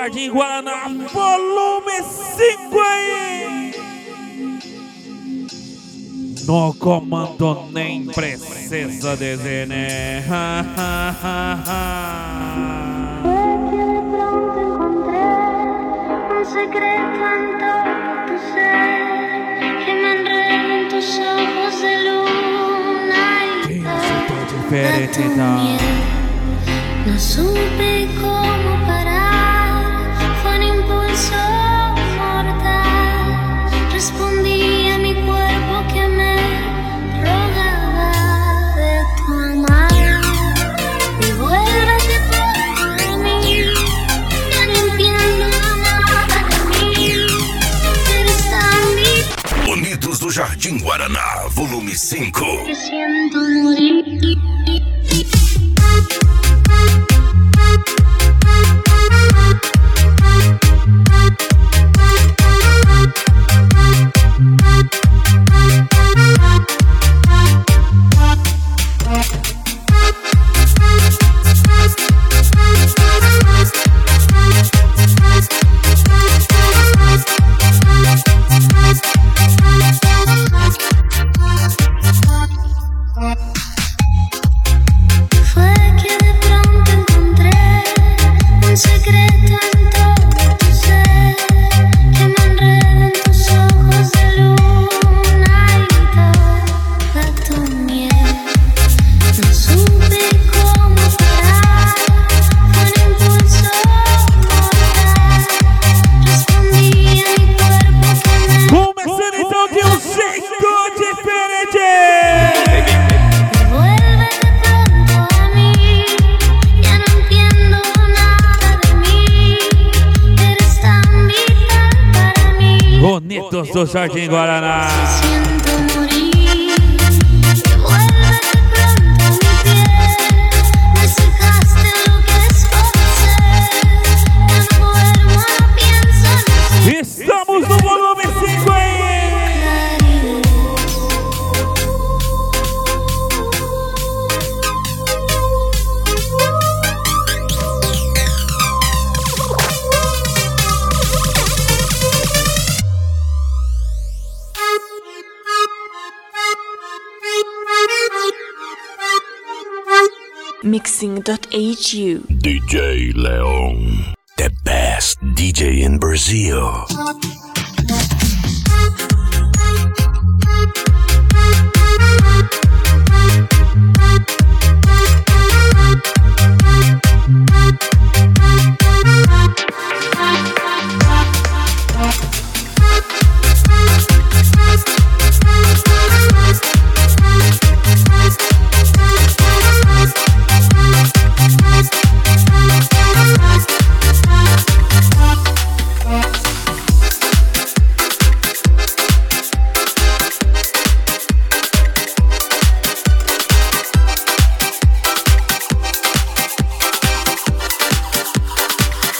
Jardim Guaraná, volume 5 aí. No comando nem precisa dizer, né? Secreto en todo tu ser, que me enredo en tus ojos de luna y diferente, tu miel. No supe cómo parar, fue un impulso mortal. Respondí a mi cuerpo que me rogaba de tu amar. Y vuélvete por mí, ya no entiendo nada de mí. Eres tan Unidos do Jardim Guaraná, volume 5. que siento morir. Bonitos do Jardim Guaraná. Estamos no volume 5 aí. Mixing.hu DJ Leon, the best DJ in Brazil.